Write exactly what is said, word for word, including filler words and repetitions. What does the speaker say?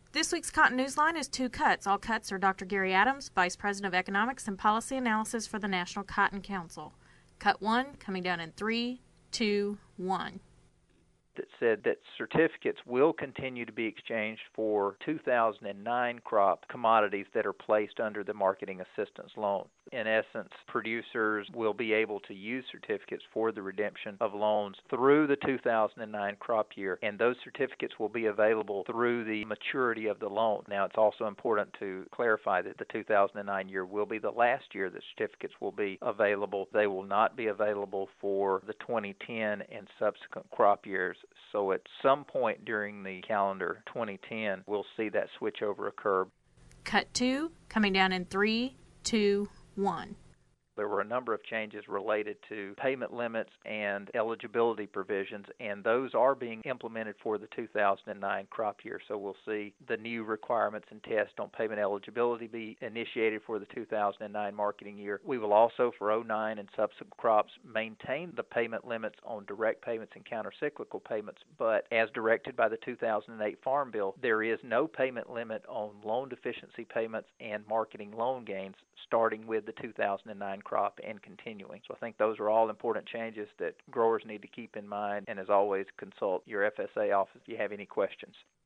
This week's Cotton Newsline is two cuts. All cuts are Doctor Gary Adams, Vice President of Economics and Policy Analysis for the National Cotton Council. Cut one, coming down in three, two, one. That said that certificates will continue to be exchanged for two thousand nine crop commodities that are placed under the marketing assistance loan. In essence, producers will be able to use certificates for the redemption of loans through the two thousand nine crop year, and those certificates will be available through the maturity of the loan. Now, it's also important to clarify that the two thousand nine year will be the last year that certificates will be available. They will not be available for the twenty ten and subsequent crop years. So at some point during the calendar twenty ten, we'll see that switchover occur. Cut two, coming down in three, two, one. There were a number of changes related to payment limits and eligibility provisions, and those are being implemented for the two thousand nine crop year. So we'll see the new requirements and tests on payment eligibility be initiated for the two thousand nine marketing year. We will also, for oh nine and subsequent crops, maintain the payment limits on direct payments and countercyclical payments, but as directed by the two thousand eight Farm Bill, there is no payment limit on loan deficiency payments and marketing loan gains starting with the two thousand nine crop and continuing. So I think those are all important changes that growers need to keep in mind, and as always, consult your F S A office if you have any questions.